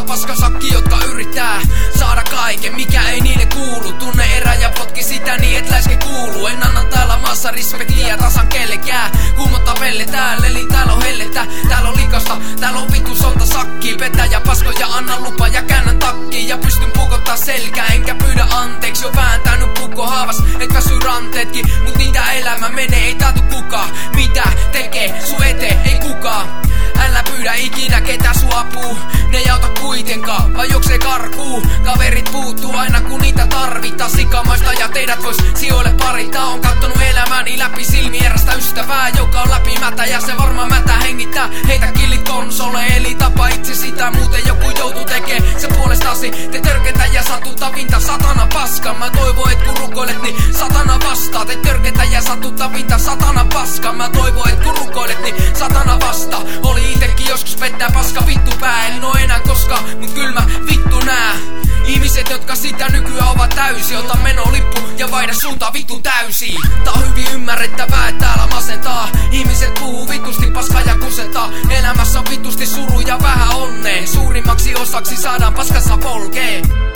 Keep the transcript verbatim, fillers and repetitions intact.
paskasakki, jotka yrittää saada kaiken, mikä ei niille kuulu. Tunne erä ja potki sitä niin, et läiske kuuluu. En anna täällä maassa respektiä tasan kellekään. Kuumotta pelle täällä, eli täällä on hellettä. Täällä on likasta, täällä on vittu sonta sakki. Petä ja paskoja, anna lupa ja käännän takkiin. Ja pystyn pukottaa selkää, enkä pyydä anteeksi. Jo vääntänyt pukko haavas, et väsy ranteetkin. Mut niitä elämä menee, ei taatu kukaan. Mitä tekee sun eteen, ei kukaan. Älä pyydä ikinä ketä sun apuu. Ne ei auta kuitenkaan, vai juoksee karkuu. Kaverit puuttuu aina kun niitä tarvitaan. Sikamaista ja teidät vois sijoille parita. On kattonut elämäni läpi silmi erästä ystävää, joka on läpimätä ja se varmaan mätä hengittää. Heitä killit konsole, eli tapa itse sitä. Muuten joku joutuu tekee se puolestasi. Te törketä ja satuttavinta, satana paska. Mä toivon et kun rukoilet niin satana vastaa. Te törketä ja satuttavinta, satana paska. Mä toivon et kun rukoilet niin satana vastaa. Oli itekin joskus pettää paska vittu pää. En oo enää koskaan, mut kyl mä vittu nää. Ihmiset, jotka sitä nykyään ovat täysi. Ota menolippu ja vaihda suuntaa vittu täysiin. Tää on hyvin ymmärrettävää, et täällä masentaa. Ihmiset puhuu vitusti paskaa ja kusettaa. Elämässä on vitusti suru ja vähän onnea. Suurimmaksi osaksi saadaan paskassa polkee.